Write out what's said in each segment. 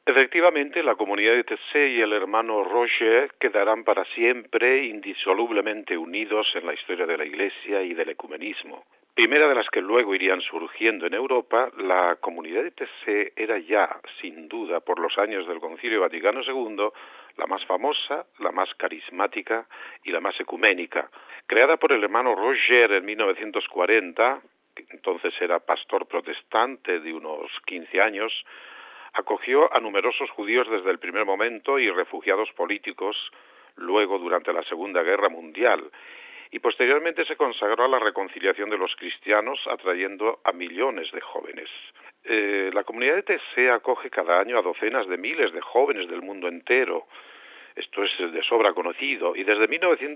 Efectivamente, la comunidad de TC y el hermano Roger quedarán para siempre indisolublemente unidos en la historia de la Iglesia y del ecumenismo. Primera de las que luego irían surgiendo en Europa, la comunidad de TC era ya, sin duda, por los años del Concilio Vaticano II, la más famosa, la más carismática y la más ecuménica. Creada por el hermano Roger en 1940, que entonces era pastor protestante de unos 15 años, acogió a numerosos judíos desde el primer momento y refugiados políticos luego durante la Segunda Guerra Mundial, y posteriormente se consagró a la reconciliación de los cristianos atrayendo a millones de jóvenes. La comunidad de TC acoge cada año a docenas de miles de jóvenes del mundo entero. Esto es de sobra conocido, y desde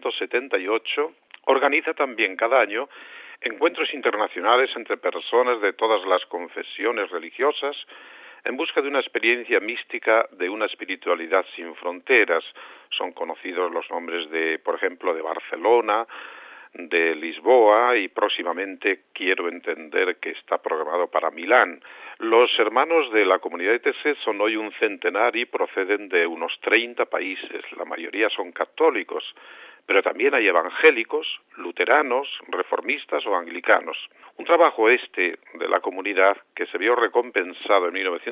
1978 organiza también cada año encuentros internacionales entre personas de todas las confesiones religiosas en busca de una experiencia mística, de una espiritualidad sin fronteras. Son conocidos los nombres de, por ejemplo, de Barcelona, de Lisboa, y próximamente quiero entender que está programado para Milán. Los hermanos de la comunidad de TC son hoy un centenar y proceden de unos 30 países. La mayoría son católicos, pero también hay evangélicos, luteranos, reformistas o anglicanos. Un trabajo de la comunidad que se vio recompensado en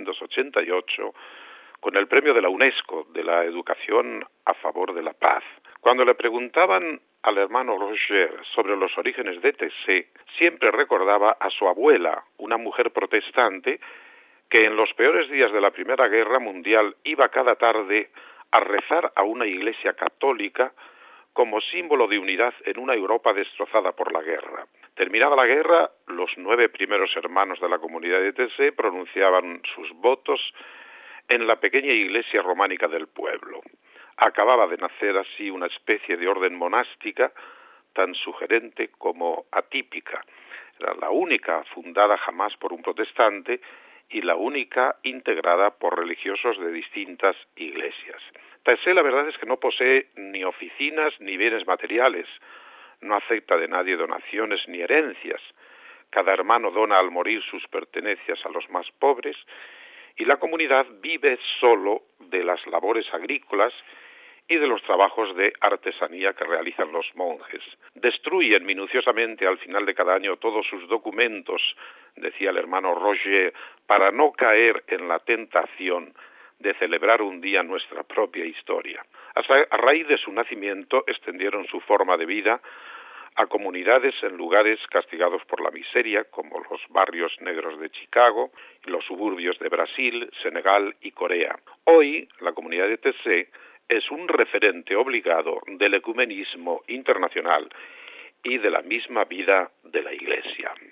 1988 con el premio de la UNESCO de la educación a favor de la paz. Cuando le preguntaban al hermano Roger sobre los orígenes de TC, siempre recordaba a su abuela, una mujer protestante que en los peores días de la Primera Guerra Mundial iba cada tarde a rezar a una iglesia católica como símbolo de unidad en una Europa destrozada por la guerra. Terminada la guerra, los 9 primeros hermanos de la comunidad de TC pronunciaban sus votos en la pequeña iglesia románica del pueblo. Acababa de nacer así una especie de orden monástica tan sugerente como atípica. Era la única fundada jamás por un protestante y la única integrada por religiosos de distintas iglesias. TC, la verdad es que no posee ni oficinas ni bienes materiales, no acepta de nadie donaciones ni herencias. Cada hermano dona al morir sus pertenencias a los más pobres, y la comunidad vive solo de las labores agrícolas y de los trabajos de artesanía que realizan los monjes. Destruyen minuciosamente al final de cada año todos sus documentos, decía el hermano Roger, para no caer en la tentación de celebrar un día nuestra propia historia. A raíz de su nacimiento extendieron su forma de vida a comunidades en lugares castigados por la miseria, como los barrios negros de Chicago y los suburbios de Brasil, Senegal y Corea. Hoy, la comunidad de TC es un referente obligado del ecumenismo internacional y de la misma vida de la Iglesia.